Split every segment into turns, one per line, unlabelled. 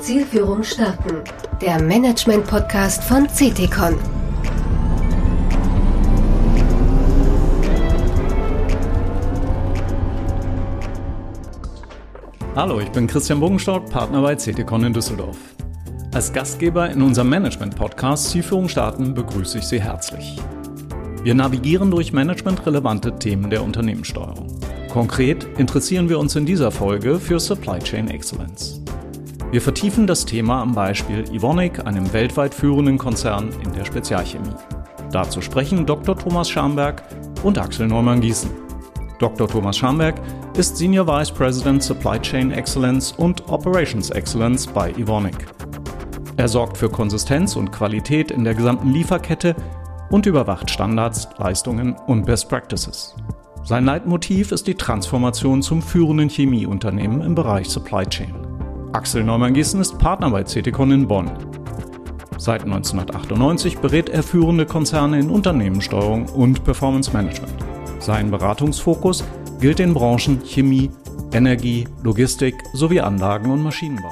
Zielführung starten. Der Management-Podcast von CT-Con.
Hallo, ich bin Christian Bogenstock, Partner bei CT-Con in Düsseldorf. Als Gastgeber in unserem Management-Podcast Zielführung starten begrüße ich Sie herzlich. Wir navigieren durch managementrelevante Themen der Unternehmenssteuerung. Konkret interessieren wir uns in dieser Folge für Supply Chain Excellence. Wir vertiefen das Thema am Beispiel Evonik, einem weltweit führenden Konzern in der Spezialchemie. Dazu sprechen Dr. Thomas Schamberg und Axel Neumann-Gießen. Dr. Thomas Schamberg ist Senior Vice President Supply Chain Excellence und Operations Excellence bei Evonik. Er sorgt für Konsistenz und Qualität in der gesamten Lieferkette und überwacht Standards, Leistungen und Best Practices. Sein Leitmotiv ist die Transformation zum führenden Chemieunternehmen im Bereich Supply Chain. Axel Neumann-Gießen ist Partner bei CT-Con in Bonn. Seit 1998 berät er führende Konzerne in Unternehmenssteuerung und Performance Management. Sein Beratungsfokus gilt den Branchen Chemie, Energie, Logistik sowie Anlagen- und Maschinenbau.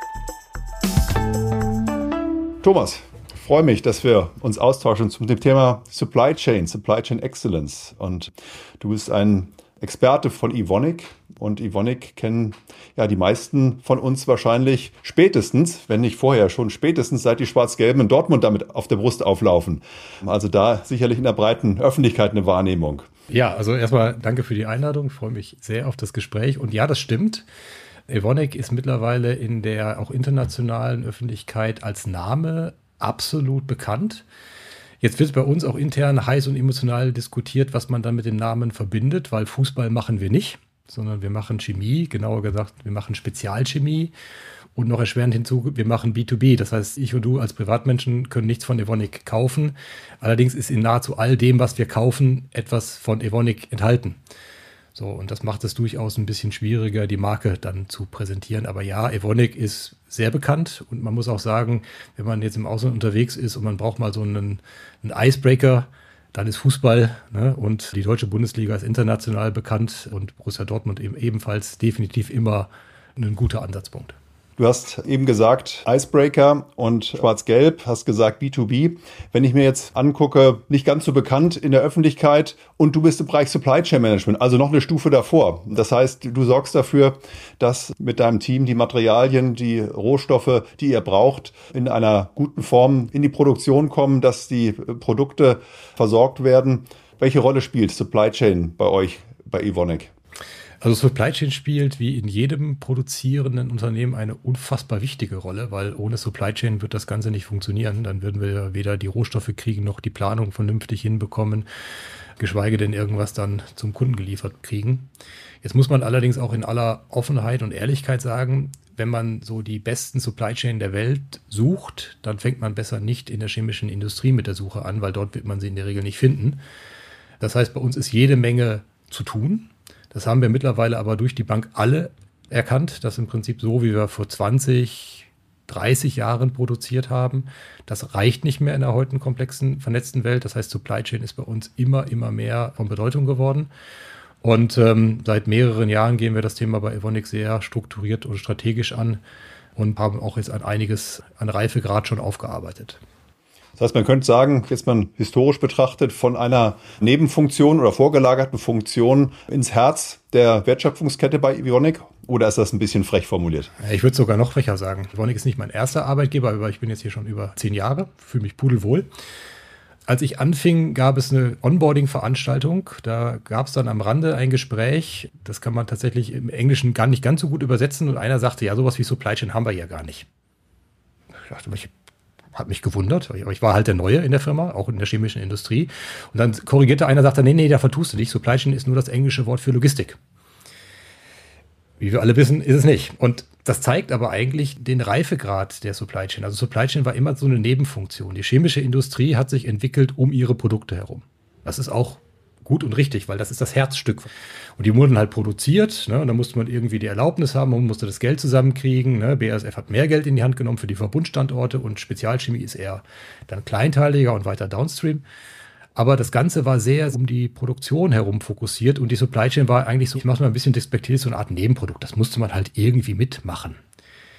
Thomas, ich freue mich, dass wir uns austauschen zum Thema Supply Chain Excellence. Und du bist ein Experte von Evonik. Und Evonik kennen ja die meisten von uns wahrscheinlich spätestens, wenn nicht vorher schon, spätestens seit die Schwarz-Gelben in Dortmund damit auf der Brust auflaufen. Also da sicherlich in der breiten Öffentlichkeit eine Wahrnehmung.
Ja, also erstmal danke für die Einladung. Ich freue mich sehr auf das Gespräch. Und ja, das stimmt. Evonik ist mittlerweile in der auch internationalen Öffentlichkeit als Name absolut bekannt. Jetzt wird bei uns auch intern heiß und emotional diskutiert, was man dann mit dem Namen verbindet, weil Fußball machen wir nicht, sondern wir machen Chemie, genauer gesagt, wir machen Spezialchemie und noch erschwerend hinzu, wir machen B2B. Das heißt, ich und du als Privatmenschen können nichts von Evonik kaufen. Allerdings ist in nahezu all dem, was wir kaufen, etwas von Evonik enthalten. So, und das macht es durchaus ein bisschen schwieriger, die Marke dann zu präsentieren. Aber ja, Evonik ist sehr bekannt und man muss auch sagen, wenn man jetzt im Ausland unterwegs ist und man braucht mal so einen Icebreaker, dann ist Fußball, ne? Und die deutsche Bundesliga ist international bekannt und Borussia Dortmund eben ebenfalls definitiv immer ein guter Ansatzpunkt.
Du hast eben gesagt Icebreaker und Schwarz-Gelb, hast gesagt B2B. Wenn ich mir jetzt angucke, nicht ganz so bekannt in der Öffentlichkeit und du bist im Bereich Supply Chain Management, also noch eine Stufe davor. Das heißt, du sorgst dafür, dass mit deinem Team die Materialien, die Rohstoffe, die ihr braucht, in einer guten Form in die Produktion kommen, dass die Produkte versorgt werden. Welche Rolle spielt Supply Chain bei euch, bei Evonik?
Also Supply Chain spielt wie in jedem produzierenden Unternehmen eine unfassbar wichtige Rolle, weil ohne Supply Chain wird das Ganze nicht funktionieren. Dann würden wir weder die Rohstoffe kriegen, noch die Planung vernünftig hinbekommen, geschweige denn irgendwas dann zum Kunden geliefert kriegen. Jetzt muss man allerdings auch in aller Offenheit und Ehrlichkeit sagen, wenn man so die besten Supply Chain der Welt sucht, dann fängt man besser nicht in der chemischen Industrie mit der Suche an, weil dort wird man sie in der Regel nicht finden. Das heißt, bei uns ist jede Menge zu tun. Das haben wir mittlerweile aber durch die Bank alle erkannt, dass im Prinzip so, wie wir vor 20, 30 Jahren produziert haben, das reicht nicht mehr in der heutigen komplexen, vernetzten Welt. Das heißt, Supply Chain ist bei uns immer mehr von Bedeutung geworden. Und seit mehreren Jahren gehen wir das Thema bei Evonik sehr strukturiert und strategisch an und haben auch jetzt einiges an Reifegrad schon aufgearbeitet.
Das heißt, man könnte sagen, jetzt mal historisch betrachtet, von einer Nebenfunktion oder vorgelagerten Funktion ins Herz der Wertschöpfungskette bei Evonik? Oder ist das ein bisschen frech formuliert?
Ich würde sogar noch frecher sagen. Evonik ist nicht mein erster Arbeitgeber, aber ich bin jetzt hier schon über 10 Jahre, fühle mich pudelwohl. Als ich anfing, gab es eine Onboarding-Veranstaltung. Da gab es dann am Rande ein Gespräch. Das kann man tatsächlich im Englischen gar nicht ganz so gut übersetzen. Und einer sagte, ja, sowas wie Supply Chain haben wir ja gar nicht. Ich dachte, hat mich gewundert, aber ich war halt der Neue in der Firma, auch in der chemischen Industrie. Und dann korrigierte einer, sagte, nee, da vertust du dich. Supply Chain ist nur das englische Wort für Logistik. Wie wir alle wissen, ist es nicht. Und das zeigt aber eigentlich den Reifegrad der Supply Chain. Also Supply Chain war immer so eine Nebenfunktion. Die chemische Industrie hat sich entwickelt um ihre Produkte herum. Das ist auch gut und richtig, weil das ist das Herzstück. Und die wurden halt produziert, ne? Und da musste man irgendwie die Erlaubnis haben, man musste das Geld zusammenkriegen. Ne? BASF hat mehr Geld in die Hand genommen für die Verbundstandorte und Spezialchemie ist eher dann kleinteiliger und weiter downstream. Aber das Ganze war sehr um die Produktion herum fokussiert und die Supply Chain war eigentlich so, ich mache mal ein bisschen despektierlich, so eine Art Nebenprodukt. Das musste man halt irgendwie mitmachen.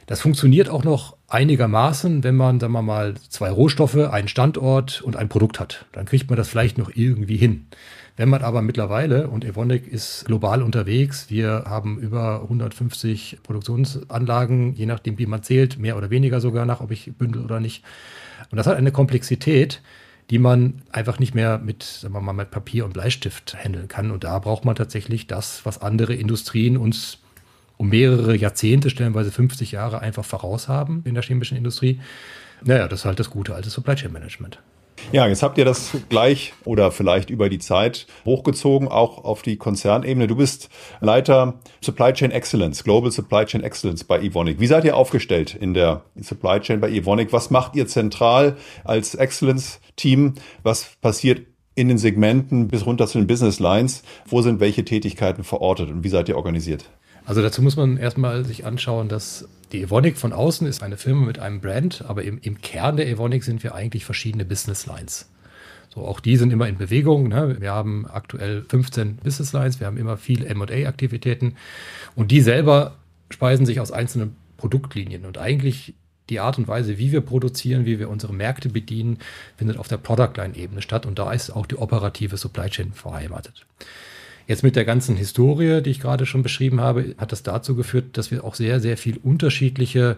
Das funktioniert auch noch einigermaßen, wenn man, sagen wir mal, 2 Rohstoffe, einen Standort und ein Produkt hat. Dann kriegt man das vielleicht noch irgendwie hin. Wenn man aber mittlerweile, und Evonik ist global unterwegs, wir haben über 150 Produktionsanlagen, je nachdem wie man zählt, mehr oder weniger sogar nach, ob ich bündel oder nicht. Und das hat eine Komplexität, die man einfach nicht mehr mit, sagen wir mal, mit Papier und Bleistift handeln kann. Und da braucht man tatsächlich das, was andere Industrien uns um mehrere Jahrzehnte, stellenweise 50 Jahre einfach voraus haben in der chemischen Industrie. Naja, das ist halt das gute alte Supply Chain Management.
Ja, jetzt habt ihr das gleich oder vielleicht über die Zeit hochgezogen, auch auf die Konzernebene. Du bist Leiter Supply Chain Excellence, Global Supply Chain Excellence bei Evonik. Wie seid ihr aufgestellt in der Supply Chain bei Evonik? Was macht ihr zentral als Excellence-Team? Was passiert in den Segmenten bis runter zu den Business Lines? Wo sind welche Tätigkeiten verortet und wie seid ihr organisiert?
Also dazu muss man erstmal sich anschauen, dass die Evonik von außen ist eine Firma mit einem Brand, aber im Kern der Evonik sind wir eigentlich verschiedene Business Lines. So, auch die sind immer in Bewegung. Ne? Wir haben aktuell 15 Business Lines, wir haben immer viele M&A-Aktivitäten und die selber speisen sich aus einzelnen Produktlinien. Und eigentlich die Art und Weise, wie wir produzieren, wie wir unsere Märkte bedienen, findet auf der Product-Line-Ebene statt und da ist auch die operative Supply Chain beheimatet. Jetzt mit der ganzen Historie, die ich gerade schon beschrieben habe, hat das dazu geführt, dass wir auch sehr, sehr viel unterschiedliche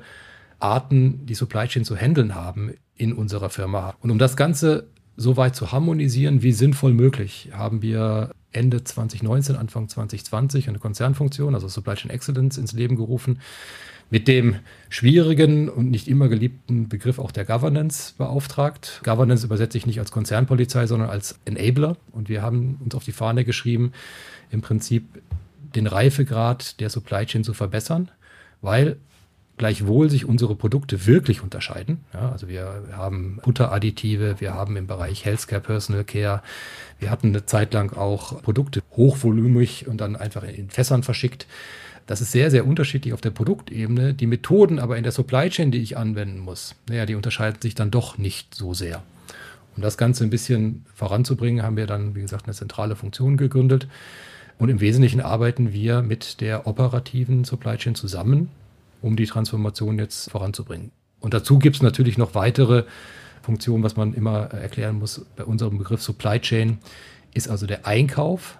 Arten, die Supply Chain zu handeln haben in unserer Firma. Und um das Ganze so weit zu harmonisieren, wie sinnvoll möglich, haben wir Ende 2019, Anfang 2020 eine Konzernfunktion, also Supply Chain Excellence, ins Leben gerufen, mit dem schwierigen und nicht immer geliebten Begriff auch der Governance beauftragt. Governance übersetze ich nicht als Konzernpolizei, sondern als Enabler. Und wir haben uns auf die Fahne geschrieben, im Prinzip den Reifegrad der Supply Chain zu verbessern, weil gleichwohl sich unsere Produkte wirklich unterscheiden. Ja, also wir haben Butteradditive, wir haben im Bereich Healthcare, Personal Care, wir hatten eine Zeit lang auch Produkte hochvolumig und dann einfach in Fässern verschickt. Das ist sehr, sehr unterschiedlich auf der Produktebene. Die Methoden aber in der Supply Chain, die ich anwenden muss, naja, die unterscheiden sich dann doch nicht so sehr. Um das Ganze ein bisschen voranzubringen, haben wir dann, wie gesagt, eine zentrale Funktion gegründet. Und im Wesentlichen arbeiten wir mit der operativen Supply Chain zusammen, um die Transformation jetzt voranzubringen. Und dazu gibt es natürlich noch weitere Funktionen, was man immer erklären muss. Bei unserem Begriff Supply Chain ist also der Einkauf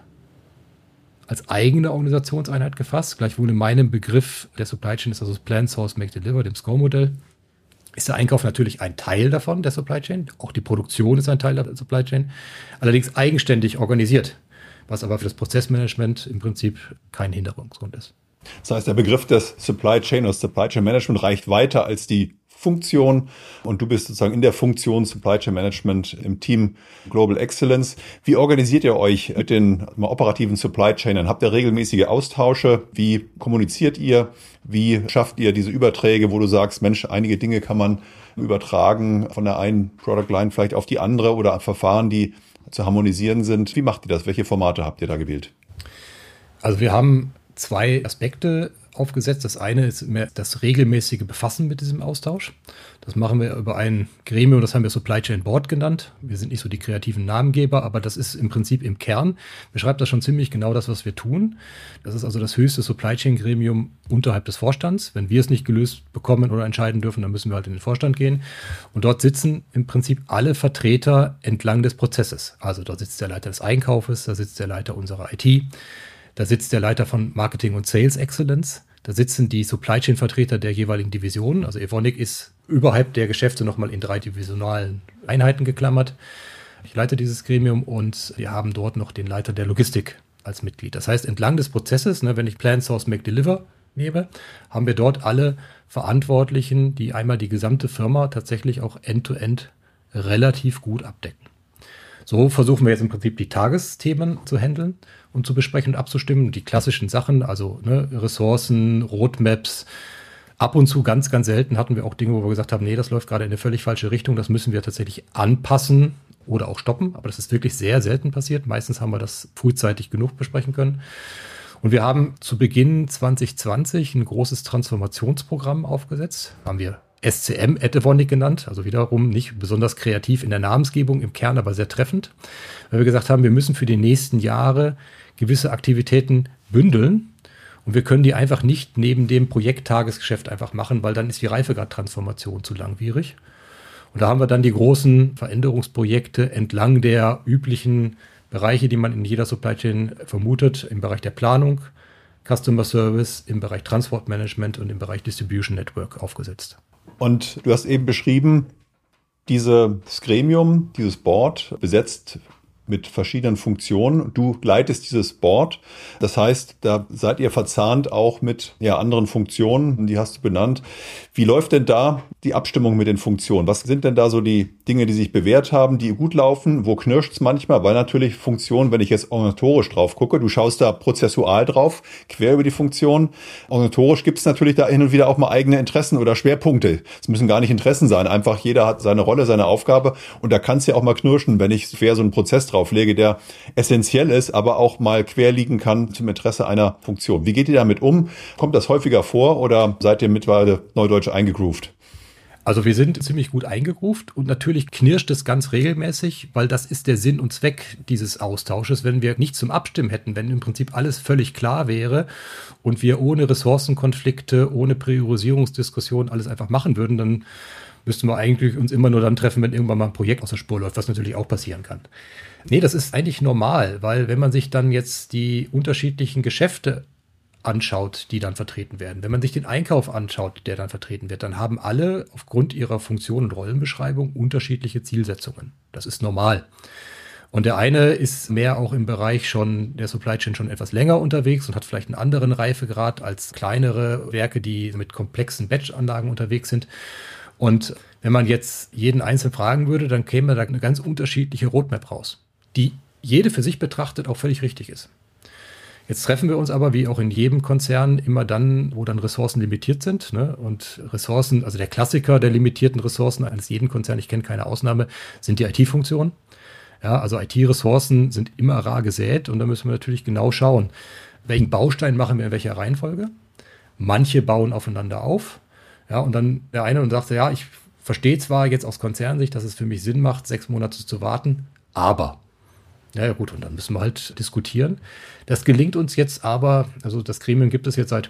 als eigene Organisationseinheit gefasst. Gleichwohl in meinem Begriff der Supply Chain ist also das Plan, Source, Make, Deliver, dem SCORE-Modell. Ist der Einkauf natürlich ein Teil davon, der Supply Chain. Auch die Produktion ist ein Teil der Supply Chain. Allerdings eigenständig organisiert, was aber für das Prozessmanagement im Prinzip kein Hinderungsgrund ist.
Das heißt, der Begriff des Supply Chain oder Supply Chain Management reicht weiter als die Funktion und du bist sozusagen in der Funktion Supply Chain Management im Team Global Excellence. Wie organisiert ihr euch mit den operativen Supply Chainern? Habt ihr regelmäßige Austausche? Wie kommuniziert ihr? Wie schafft ihr diese Überträge, wo du sagst, Mensch, einige Dinge kann man übertragen von der einen Product Line vielleicht auf die andere oder Verfahren, die zu harmonisieren sind? Wie macht ihr das? Welche Formate habt ihr da gewählt?
Also wir haben 2 Aspekte aufgesetzt. Das eine ist mehr das regelmäßige Befassen mit diesem Austausch. Das machen wir über ein Gremium, das haben wir Supply Chain Board genannt. Wir sind nicht so die kreativen Namengeber, aber das ist im Prinzip im Kern, beschreibt das schon ziemlich genau das, was wir tun. Das ist also das höchste Supply Chain Gremium unterhalb des Vorstands. Wenn wir es nicht gelöst bekommen oder entscheiden dürfen, dann müssen wir halt in den Vorstand gehen. Und dort sitzen im Prinzip alle Vertreter entlang des Prozesses. Also dort sitzt der Leiter des Einkaufes, da sitzt der Leiter unserer IT, da sitzt der Leiter von Marketing und Sales Excellence. Da sitzen die Supply Chain Vertreter der jeweiligen Divisionen. Also Evonik ist überhalb der Geschäfte nochmal in 3 divisionalen Einheiten geklammert. Ich leite dieses Gremium und wir haben dort noch den Leiter der Logistik als Mitglied. Das heißt, entlang des Prozesses, wenn ich Plan, Source, Make, Deliver nehme, haben wir dort alle Verantwortlichen, die einmal die gesamte Firma tatsächlich auch end-to-end relativ gut abdecken. So versuchen wir jetzt im Prinzip die Tagesthemen zu handeln und zu besprechen und abzustimmen. Die klassischen Sachen, also Ressourcen, Roadmaps. Ab und zu, ganz, ganz selten hatten wir auch Dinge, wo wir gesagt haben, nee, das läuft gerade in eine völlig falsche Richtung. Das müssen wir tatsächlich anpassen oder auch stoppen. Aber das ist wirklich sehr selten passiert. Meistens haben wir das frühzeitig genug besprechen können. Und wir haben zu Beginn 2020 ein großes Transformationsprogramm aufgesetzt. Haben wir SCM Evonik genannt, also wiederum nicht besonders kreativ in der Namensgebung, im Kern aber sehr treffend, weil wir gesagt haben, wir müssen für die nächsten Jahre gewisse Aktivitäten bündeln Und wir können die einfach nicht neben dem Projekttagesgeschäft einfach machen, weil dann ist die Reifegradtransformation zu langwierig. Und da haben wir dann die großen Veränderungsprojekte entlang der üblichen Bereiche, die man in jeder Supply Chain vermutet, im Bereich der Planung, Customer Service, im Bereich Transportmanagement und im Bereich Distribution Network aufgesetzt.
Und du hast eben beschrieben, dieses Gremium, dieses Board besetzt mit verschiedenen Funktionen. Du leitest dieses Board. Das heißt, da seid ihr verzahnt auch mit anderen Funktionen, die hast du benannt. Wie läuft denn da die Abstimmung mit den Funktionen? Was sind denn da so die Dinge, die sich bewährt haben, die gut laufen? Wo knirscht es manchmal? Weil natürlich Funktionen, wenn ich jetzt organisatorisch drauf gucke, du schaust da prozessual drauf, quer über die Funktion. Organisatorisch gibt es natürlich da hin und wieder auch mal eigene Interessen oder Schwerpunkte. Es müssen gar nicht Interessen sein. Einfach jeder hat seine Rolle, seine Aufgabe. Und da kann es ja auch mal knirschen, wenn ich quer so einen Prozess drauflege, der essentiell ist, aber auch mal quer liegen kann zum Interesse einer Funktion. Wie geht ihr damit um? Kommt das häufiger vor oder seid ihr mittlerweile neudeutsch eingegroovt?
Also wir sind ziemlich gut eingegroovt und natürlich knirscht es ganz regelmäßig, weil das ist der Sinn und Zweck dieses Austausches. Wenn wir nicht zum Abstimmen hätten, wenn im Prinzip alles völlig klar wäre und wir ohne Ressourcenkonflikte, ohne Priorisierungsdiskussion alles einfach machen würden, dann müssten wir eigentlich uns immer nur dann treffen, wenn irgendwann mal ein Projekt aus der Spur läuft, was natürlich auch passieren kann. Nee, das ist eigentlich normal, weil wenn man sich dann jetzt die unterschiedlichen Geschäfte anschaut, die dann vertreten werden, wenn man sich den Einkauf anschaut, der dann vertreten wird, dann haben alle aufgrund ihrer Funktion und Rollenbeschreibung unterschiedliche Zielsetzungen. Das ist normal. Und der eine ist mehr auch im Bereich schon der Supply Chain schon etwas länger unterwegs und hat vielleicht einen anderen Reifegrad als kleinere Werke, die mit komplexen Batch-Anlagen unterwegs sind. Und wenn man jetzt jeden Einzelnen fragen würde, dann käme da eine ganz unterschiedliche Roadmap raus, die jede für sich betrachtet auch völlig richtig ist. Jetzt treffen wir uns aber, wie auch in jedem Konzern, immer dann, wo dann Ressourcen limitiert sind. Ne? Und Ressourcen, also der Klassiker der limitierten Ressourcen eines jeden Konzerns, ich kenne keine Ausnahme, sind die IT-Funktionen. Ja, also IT-Ressourcen sind immer rar gesät und da müssen wir natürlich genau schauen, welchen Baustein machen wir in welcher Reihenfolge. Manche bauen aufeinander auf. Ja, und dann der eine und sagte, ja, ich verstehe zwar jetzt aus Konzernsicht, dass es für mich Sinn macht, 6 Monate zu warten, aber ja gut, und dann müssen wir halt diskutieren. Das gelingt uns jetzt aber, also das Gremium gibt es jetzt seit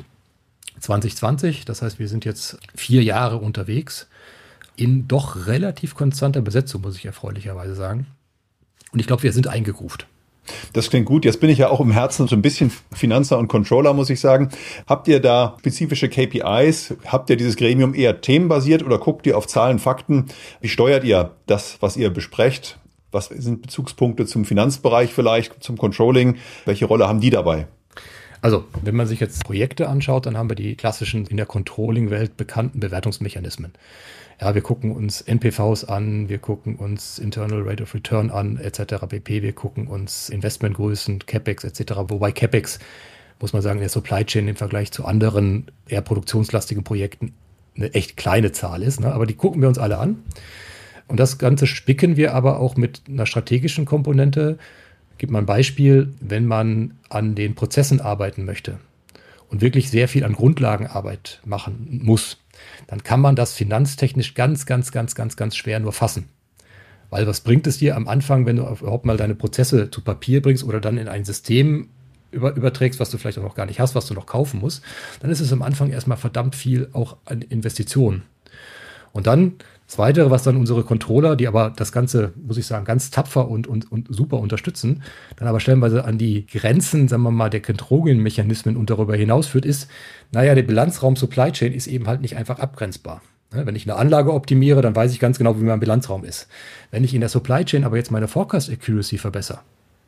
2020, das heißt, wir sind jetzt 4 Jahre unterwegs, in doch relativ konstanter Besetzung, muss ich erfreulicherweise sagen. Und ich glaube, wir sind eingegroovt.
Das klingt gut. Jetzt bin ich ja auch im Herzen so ein bisschen Finanzer und Controller, muss ich sagen. Habt ihr da spezifische KPIs? Habt ihr dieses Gremium eher themenbasiert oder guckt ihr auf Zahlen, Fakten? Wie steuert ihr das, was ihr besprecht? Was sind Bezugspunkte zum Finanzbereich vielleicht, zum Controlling? Welche Rolle haben die dabei?
Also, wenn man sich jetzt Projekte anschaut, dann haben wir die klassischen in der Controlling-Welt bekannten Bewertungsmechanismen. Ja, wir gucken uns NPVs an, wir gucken uns Internal Rate of Return an, etc. pp. Wir gucken uns Investmentgrößen, CapEx etc. Wobei CapEx, muss man sagen, der Supply Chain im Vergleich zu anderen eher produktionslastigen Projekten eine echt kleine Zahl ist. Ne? Aber die gucken wir uns alle an. Und das Ganze spicken wir aber auch mit einer strategischen Komponente. Ich gebe mal ein Beispiel, wenn man an den Prozessen arbeiten möchte und wirklich sehr viel an Grundlagenarbeit machen muss, dann kann man das finanztechnisch ganz schwer nur fassen. Weil was bringt es dir am Anfang, wenn du überhaupt mal deine Prozesse zu Papier bringst oder dann in ein System überträgst, was du vielleicht auch noch gar nicht hast, was du noch kaufen musst, dann ist es am Anfang erstmal verdammt viel auch an Investitionen. Und dann das Weitere, was dann unsere Controller, die aber das Ganze, muss ich sagen, ganz tapfer und super unterstützen, dann aber stellenweise an die Grenzen, sagen wir mal, der Controlling-Mechanismen und darüber hinaus führt, ist, naja, der Bilanzraum Supply Chain ist eben halt nicht einfach abgrenzbar. Wenn ich eine Anlage optimiere, dann weiß ich ganz genau, wie mein Bilanzraum ist. Wenn ich in der Supply Chain aber jetzt meine Forecast Accuracy verbessere,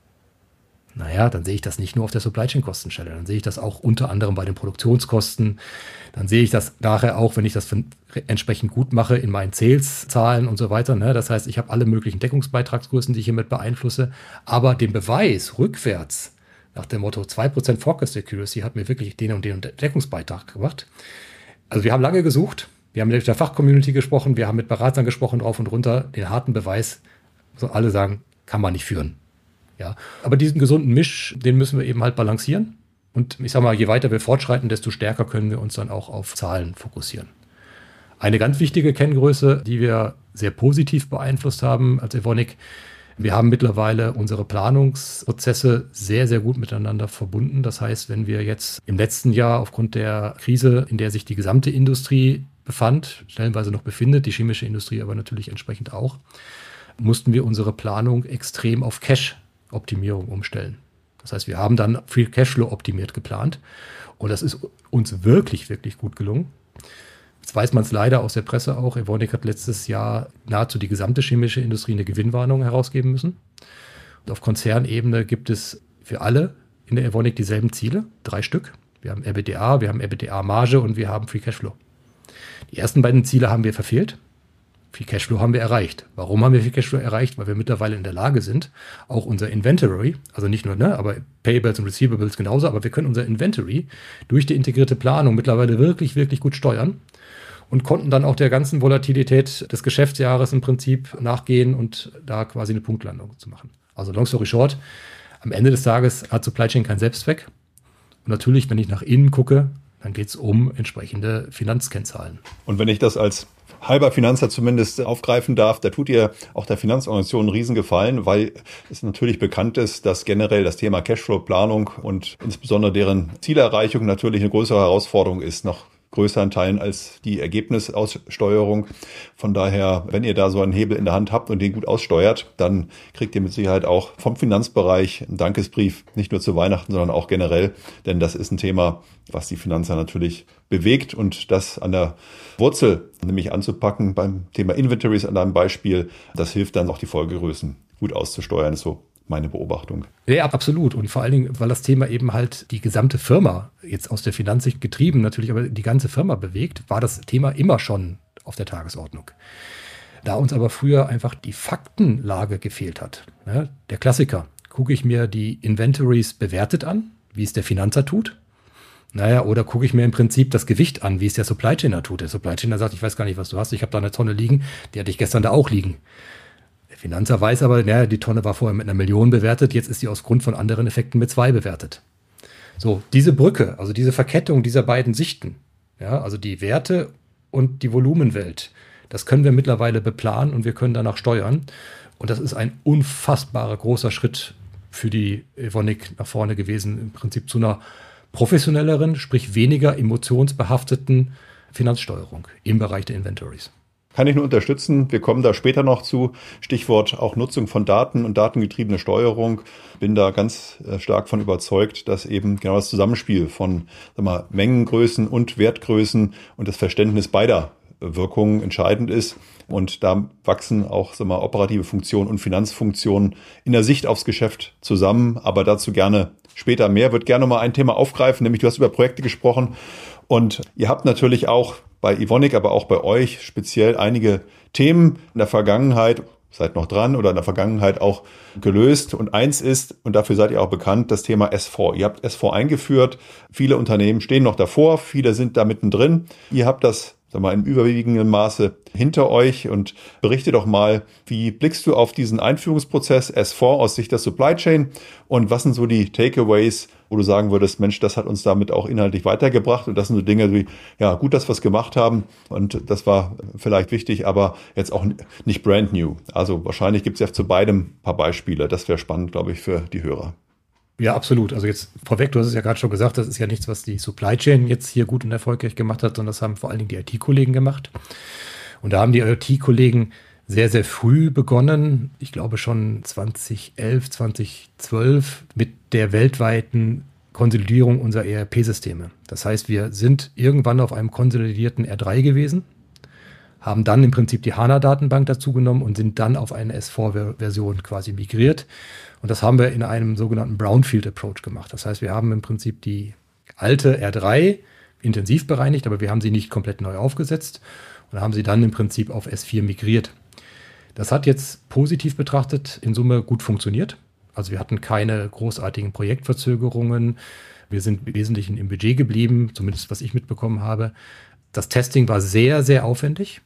naja, dann sehe ich das nicht nur auf der Supply Chain Kostenstelle, dann sehe ich das auch unter anderem bei den Produktionskosten, dann sehe ich das nachher auch, wenn ich das entsprechend gut mache in meinen Sales-Zahlen und so weiter. Ne? Das heißt, ich habe alle möglichen Deckungsbeitragsgrößen, die ich hiermit beeinflusse, aber den Beweis rückwärts nach dem Motto 2% Forecast Accuracy hat mir wirklich den und den Deckungsbeitrag gemacht. Also wir haben lange gesucht, wir haben mit der Fachcommunity gesprochen, wir haben mit Beratern gesprochen, rauf und runter, den harten Beweis, so alle sagen, kann man nicht führen. Ja, aber diesen gesunden Misch, den müssen wir eben halt balancieren. Und ich sag mal, je weiter wir fortschreiten, desto stärker können wir uns dann auch auf Zahlen fokussieren. Eine ganz wichtige Kenngröße, die wir sehr positiv beeinflusst haben als Evonik, Wir haben mittlerweile unsere Planungsprozesse sehr, sehr gut miteinander verbunden. Das heißt, wenn wir jetzt im letzten Jahr aufgrund der Krise, in der sich die gesamte Industrie befand, stellenweise noch befindet, die chemische Industrie aber natürlich entsprechend auch, mussten wir unsere Planung extrem auf Cash-Optimierung umstellen. Das heißt, wir haben dann Free Cashflow optimiert geplant und das ist uns wirklich, wirklich gut gelungen. Jetzt weiß man es leider aus der Presse auch. Evonik hat letztes Jahr nahezu die gesamte chemische Industrie eine Gewinnwarnung herausgeben müssen. Und auf Konzernebene gibt es für alle in der Evonik dieselben Ziele, 3 Stück. Wir haben EBITDA, wir haben EBITDA-Marge und wir haben Free Cashflow. Die ersten beiden Ziele haben wir verfehlt. Free Cashflow haben wir erreicht. Warum haben wir Free Cashflow erreicht? Weil wir mittlerweile in der Lage sind, auch unser Inventory, also nicht nur, aber Payables und Receivables genauso, aber wir können unser Inventory durch die integrierte Planung mittlerweile wirklich, wirklich gut steuern. Und konnten dann auch der ganzen Volatilität des Geschäftsjahres im Prinzip nachgehen und da quasi eine Punktlandung zu machen. Also long story short, am Ende des Tages hat Supply Chain keinen Selbstzweck. Und natürlich, wenn ich nach innen gucke, dann geht es um entsprechende Finanzkennzahlen.
Und wenn ich das als halber Finanzer zumindest aufgreifen darf, da tut ihr auch der Finanzorganisation einen Riesengefallen, weil es natürlich bekannt ist, dass generell das Thema Cashflow-Planung und insbesondere deren Zielerreichung natürlich eine größere Herausforderung ist, noch größeren Teilen als die Ergebnisaussteuerung. Von daher, wenn ihr da so einen Hebel in der Hand habt und den gut aussteuert, dann kriegt ihr mit Sicherheit auch vom Finanzbereich einen Dankesbrief, nicht nur zu Weihnachten, sondern auch generell, denn das ist ein Thema, was die Finanzer natürlich bewegt und das an der Wurzel nämlich anzupacken beim Thema Inventories an einem Beispiel, das hilft dann auch die Folgegrößen gut auszusteuern, ist so meine Beobachtung.
Ja, absolut. Und vor allen Dingen, weil das Thema eben halt die gesamte Firma, jetzt aus der Finanzsicht getrieben natürlich, aber die ganze Firma bewegt, war das Thema immer schon auf der Tagesordnung. Da uns aber früher einfach die Faktenlage gefehlt hat. Ne? Der Klassiker, gucke ich mir die Inventories bewertet an, wie es der Finanzer tut. Oder gucke ich mir im Prinzip das Gewicht an, wie es der Supply Chainer tut. Der Supply Chainer sagt, ich weiß gar nicht, was du hast, ich habe da eine Tonne liegen, die hatte ich gestern da auch liegen. Der Finanzer weiß aber, die Tonne war vorher mit 1 Million bewertet, jetzt ist sie aus Grund von anderen Effekten mit 2 bewertet. So, diese Brücke, also diese Verkettung dieser beiden Sichten, also die Werte und die Volumenwelt, das können wir mittlerweile beplanen und wir können danach steuern. Und das ist ein unfassbarer großer Schritt für die Evonik nach vorne gewesen, im Prinzip zu einer professionelleren, sprich weniger emotionsbehafteten Finanzsteuerung im Bereich der Inventories.
Kann ich nur unterstützen. Wir kommen da später noch zu. Stichwort auch Nutzung von Daten und datengetriebene Steuerung. Bin da ganz stark von überzeugt, dass eben genau das Zusammenspiel von Mengengrößen und Wertgrößen und das Verständnis beider Wirkungen entscheidend ist. Und da wachsen auch operative Funktionen und Finanzfunktionen in der Sicht aufs Geschäft zusammen. Aber dazu gerne später mehr. Wird gerne mal ein Thema aufgreifen, nämlich du hast über Projekte gesprochen. Und ihr habt natürlich auch bei Evonik, aber auch bei euch speziell einige Themen in der Vergangenheit, seid noch dran oder in der Vergangenheit auch gelöst. Und eins ist, und dafür seid ihr auch bekannt, das Thema S4. Ihr habt S4 eingeführt. Viele Unternehmen stehen noch davor, viele sind da mittendrin. Ihr habt das im überwiegenden Maße hinter euch und berichte doch mal, wie blickst du auf diesen Einführungsprozess S4 aus Sicht der Supply Chain und was sind so die Takeaways, wo du sagen würdest, Mensch, das hat uns damit auch inhaltlich weitergebracht und das sind so Dinge wie, ja, gut, dass wir es gemacht haben und das war vielleicht wichtig, aber jetzt auch nicht brand new. Also wahrscheinlich gibt es ja zu beidem ein paar Beispiele. Das wäre spannend, glaube ich, für die Hörer.
Ja, absolut. Also jetzt vorweg, du hast es ja gerade schon gesagt, das ist ja nichts, was die Supply Chain jetzt hier gut und erfolgreich gemacht hat, sondern das haben vor allen Dingen die IT-Kollegen gemacht. Und da haben die IT-Kollegen sehr, sehr früh begonnen, ich glaube schon 2011, 2012, mit der weltweiten Konsolidierung unserer ERP-Systeme. Das heißt, wir sind irgendwann auf einem konsolidierten R3 gewesen, haben dann im Prinzip die HANA-Datenbank dazu genommen und sind dann auf eine S4-Version quasi migriert. Und das haben wir in einem sogenannten Brownfield-Approach gemacht. Das heißt, wir haben im Prinzip die alte R3 intensiv bereinigt, aber wir haben sie nicht komplett neu aufgesetzt und haben sie dann im Prinzip auf S4 migriert. Das hat jetzt positiv betrachtet in Summe gut funktioniert. Also wir hatten keine großartigen Projektverzögerungen. Wir sind im Wesentlichen im Budget geblieben, zumindest was ich mitbekommen habe. Das Testing war sehr, sehr aufwendig.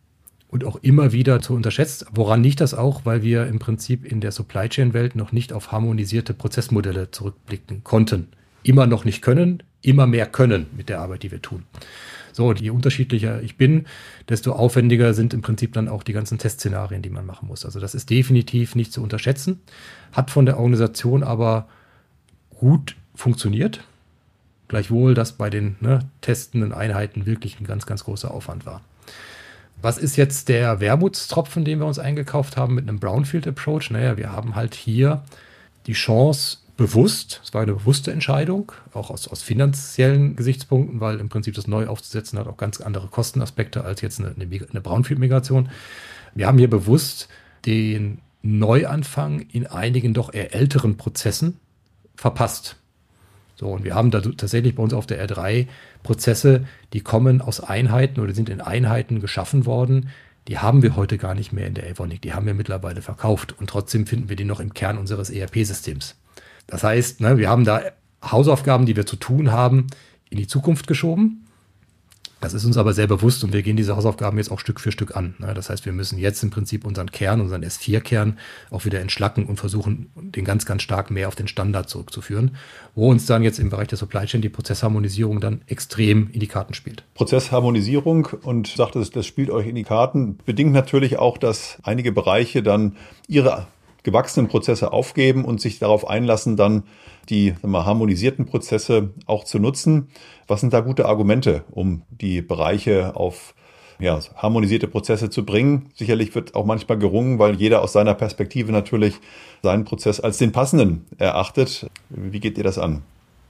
Und auch immer wieder zu unterschätzt. Woran liegt das auch? Weil wir im Prinzip in der Supply Chain Welt noch nicht auf harmonisierte Prozessmodelle zurückblicken konnten. immer noch nicht können, immer mehr können mit der Arbeit, die wir tun. So, und je unterschiedlicher ich bin, desto aufwendiger sind im Prinzip dann auch die ganzen Testszenarien, die man machen muss. Also das ist definitiv nicht zu unterschätzen, hat von der Organisation aber gut funktioniert. Gleichwohl, dass bei den testenden Einheiten wirklich ein ganz, ganz großer Aufwand war. Was ist jetzt der Wermutstropfen, den wir uns eingekauft haben mit einem Brownfield-Approach? Naja, wir haben halt hier die Chance bewusst, es war eine bewusste Entscheidung, auch aus finanziellen Gesichtspunkten, weil im Prinzip das neu aufzusetzen hat auch ganz andere Kostenaspekte als jetzt eine Brownfield-Migration. Wir haben hier bewusst den Neuanfang in einigen doch eher älteren Prozessen verpasst. So, und wir haben da tatsächlich bei uns auf der R3 Prozesse, die kommen aus Einheiten oder sind in Einheiten geschaffen worden. Die haben wir heute gar nicht mehr in der Evonik. Die haben wir mittlerweile verkauft. Und trotzdem finden wir die noch im Kern unseres ERP-Systems. Das heißt, wir haben da Hausaufgaben, die wir zu tun haben, in die Zukunft geschoben. Das ist uns aber sehr bewusst und wir gehen diese Hausaufgaben jetzt auch Stück für Stück an. Das heißt, wir müssen jetzt im Prinzip unseren S4-Kern auch wieder entschlacken und versuchen, den ganz, ganz stark mehr auf den Standard zurückzuführen, wo uns dann jetzt im Bereich der Supply Chain die Prozessharmonisierung dann extrem in die Karten spielt.
Prozessharmonisierung und sagt, das spielt euch in die Karten, bedingt natürlich auch, dass einige Bereiche dann ihre gewachsenen Prozesse aufgeben und sich darauf einlassen, dann die harmonisierten Prozesse auch zu nutzen. Was sind da gute Argumente, um die Bereiche auf harmonisierte Prozesse zu bringen? Sicherlich wird auch manchmal gerungen, weil jeder aus seiner Perspektive natürlich seinen Prozess als den passenden erachtet. Wie geht ihr das an?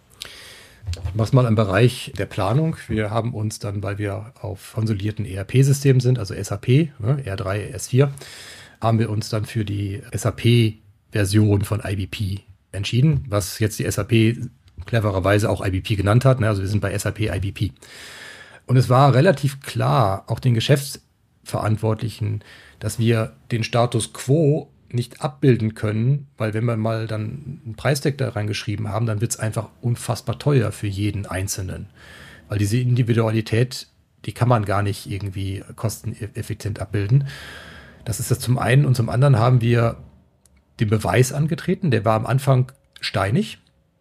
Ich mache es mal im Bereich der Planung. Wir haben uns dann, weil wir auf konsolidierten ERP-Systemen sind, also SAP, R3, S4, haben wir uns dann für die SAP-Version von IBP entschieden, was jetzt die SAP clevererweise auch IBP genannt hat. Also wir sind bei SAP IBP. Und es war relativ klar, auch den Geschäftsverantwortlichen, dass wir den Status quo nicht abbilden können, weil wenn wir mal dann einen Preistag da reingeschrieben haben, dann wird es einfach unfassbar teuer für jeden Einzelnen. Weil diese Individualität, die kann man gar nicht irgendwie kosteneffizient abbilden. Das ist das zum einen. Und zum anderen haben wir den Beweis angetreten, der war am Anfang steinig,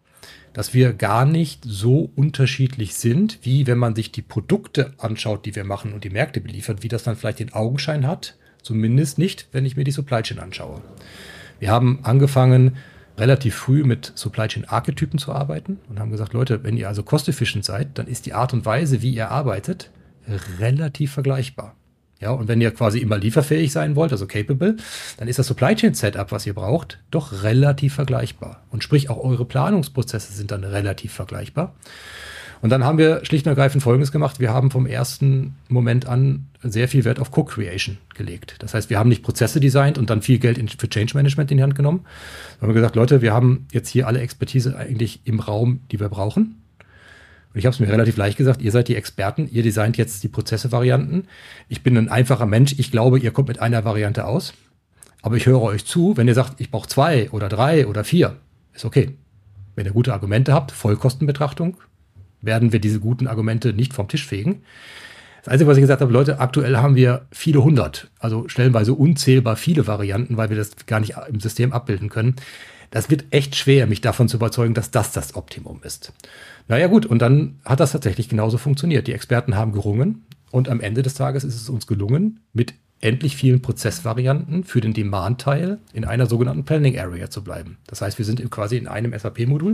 dass wir gar nicht so unterschiedlich sind, wie wenn man sich die Produkte anschaut, die wir machen und die Märkte beliefern, wie das dann vielleicht den Augenschein hat. Zumindest nicht, wenn ich mir die Supply Chain anschaue. Wir haben angefangen, relativ früh mit Supply Chain Archetypen zu arbeiten und haben gesagt, Leute, wenn ihr also cost-efficient seid, dann ist die Art und Weise, wie ihr arbeitet, relativ vergleichbar. Ja, und wenn ihr quasi immer lieferfähig sein wollt, also capable, dann ist das Supply Chain Setup, was ihr braucht, doch relativ vergleichbar. Und sprich, auch eure Planungsprozesse sind dann relativ vergleichbar. Und dann haben wir schlicht und ergreifend Folgendes gemacht. Wir haben vom ersten Moment an sehr viel Wert auf Co-Creation gelegt. Das heißt, wir haben nicht Prozesse designt und dann viel Geld für Change Management in die Hand genommen. Wir haben gesagt, Leute, wir haben jetzt hier alle Expertise eigentlich im Raum, die wir brauchen. Und ich habe es mir relativ leicht gesagt, ihr seid die Experten, ihr designt jetzt die Prozesse-Varianten. Ich bin ein einfacher Mensch, ich glaube, ihr kommt mit einer Variante aus. Aber ich höre euch zu, wenn ihr sagt, ich brauche 2 oder 3 oder 4, ist okay. Wenn ihr gute Argumente habt, Vollkostenbetrachtung, werden wir diese guten Argumente nicht vom Tisch fegen. Das Einzige, was ich gesagt habe, Leute, aktuell haben wir viele hundert, also stellenweise unzählbar viele Varianten, weil wir das gar nicht im System abbilden können. Das wird echt schwer, mich davon zu überzeugen, dass das Optimum ist. Naja gut, und dann hat das tatsächlich genauso funktioniert. Die Experten haben gerungen und am Ende des Tages ist es uns gelungen, mit endlich vielen Prozessvarianten für den Demand-Teil in einer sogenannten Planning Area zu bleiben. Das heißt, wir sind quasi in einem SAP-Modul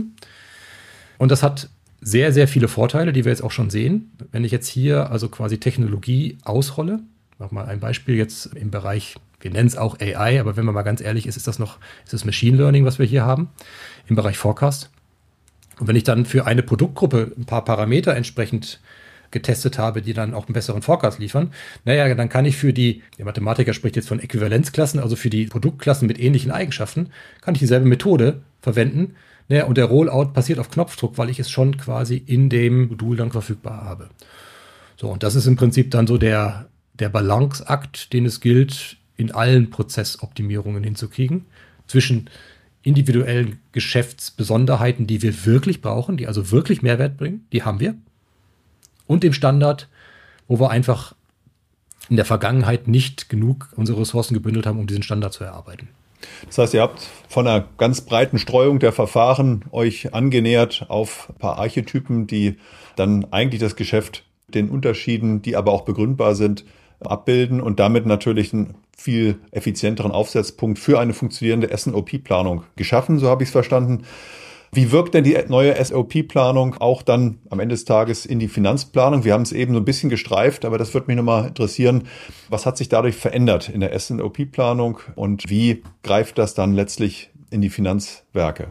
und das hat sehr, sehr viele Vorteile, die wir jetzt auch schon sehen. Wenn ich jetzt hier also quasi Technologie ausrolle, mach mal ein Beispiel jetzt im Bereich, wir nennen es auch AI, aber wenn man mal ganz ehrlich ist, ist das Machine Learning, was wir hier haben, im Bereich Forecast. Und wenn ich dann für eine Produktgruppe ein paar Parameter entsprechend getestet habe, die dann auch einen besseren Forecast liefern, naja, dann kann ich der Mathematiker spricht jetzt von Äquivalenzklassen, also für die Produktklassen mit ähnlichen Eigenschaften, kann ich dieselbe Methode verwenden. Naja, und der Rollout passiert auf Knopfdruck, weil ich es schon quasi in dem Modul dann verfügbar habe. So, und das ist im Prinzip dann so der Balanceakt, den es gilt, in allen Prozessoptimierungen hinzukriegen, zwischen individuellen Geschäftsbesonderheiten, die wir wirklich brauchen, die also wirklich Mehrwert bringen, die haben wir, und dem Standard, wo wir einfach in der Vergangenheit nicht genug unsere Ressourcen gebündelt haben, um diesen Standard zu erarbeiten.
Das heißt, ihr habt von einer ganz breiten Streuung der Verfahren euch angenähert auf ein paar Archetypen, die dann eigentlich das Geschäft den Unterschieden, die aber auch begründbar sind, abbilden und damit natürlich einen viel effizienteren Aufsetzpunkt für eine funktionierende S&OP-Planung geschaffen, so habe ich es verstanden. Wie wirkt denn die neue SOP-Planung auch dann am Ende des Tages in die Finanzplanung? Wir haben es eben so ein bisschen gestreift, aber das würde mich nochmal interessieren. Was hat sich dadurch verändert in der S&OP-Planung und wie greift das dann letztlich in die Finanzwerke?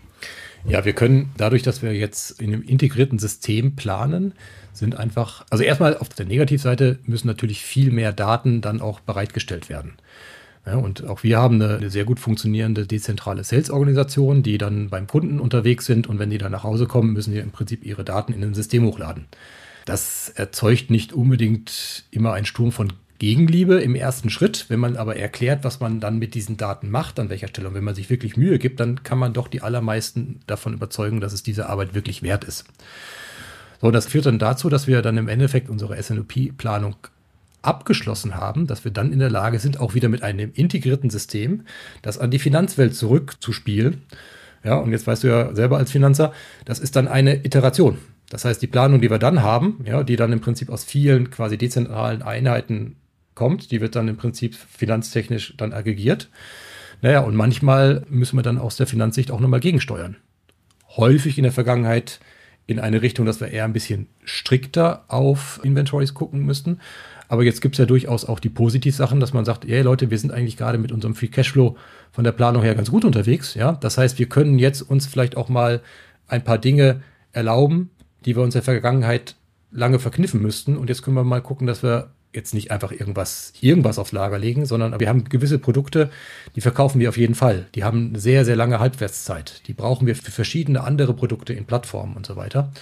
Ja, wir können dadurch, dass wir jetzt in einem integrierten System planen, sind einfach, also erstmal auf der Negativseite müssen natürlich viel mehr Daten dann auch bereitgestellt werden. Ja, und auch wir haben eine sehr gut funktionierende dezentrale Sales-Organisation, die dann beim Kunden unterwegs sind und wenn die dann nach Hause kommen, müssen die im Prinzip ihre Daten in ein System hochladen. Das erzeugt nicht unbedingt immer einen Sturm von Gegenliebe im ersten Schritt. Wenn man aber erklärt, was man dann mit diesen Daten macht, an welcher Stelle und wenn man sich wirklich Mühe gibt, dann kann man doch die allermeisten davon überzeugen, dass es diese Arbeit wirklich wert ist. So, und das führt dann dazu, dass wir dann im Endeffekt unsere S&OP-Planung abgeschlossen haben, dass wir dann in der Lage sind, auch wieder mit einem integrierten System das an die Finanzwelt zurückzuspielen. Ja, und jetzt weißt du ja selber als Finanzer, das ist dann eine Iteration. Das heißt, die Planung, die wir dann haben, ja, die dann im Prinzip aus vielen quasi dezentralen Einheiten kommt, die wird dann im Prinzip finanztechnisch dann aggregiert. Naja, und manchmal müssen wir dann aus der Finanzsicht auch nochmal gegensteuern. Häufig in der Vergangenheit in eine Richtung, dass wir eher ein bisschen strikter auf Inventories gucken müssten. Aber jetzt gibt es ja durchaus auch die Positivsachen, dass man sagt, hey Leute, wir sind eigentlich gerade mit unserem Free Cashflow von der Planung her ganz gut unterwegs. Ja? Das heißt, wir können jetzt uns vielleicht auch mal ein paar Dinge erlauben, die wir uns in der Vergangenheit lange verkniffen müssten. Und jetzt können wir mal gucken, dass wir jetzt nicht einfach irgendwas aufs Lager legen, sondern wir haben gewisse Produkte, die verkaufen wir auf jeden Fall. Die haben eine sehr, sehr lange Halbwertszeit. Die brauchen wir für verschiedene andere Produkte in Plattformen und so weiter.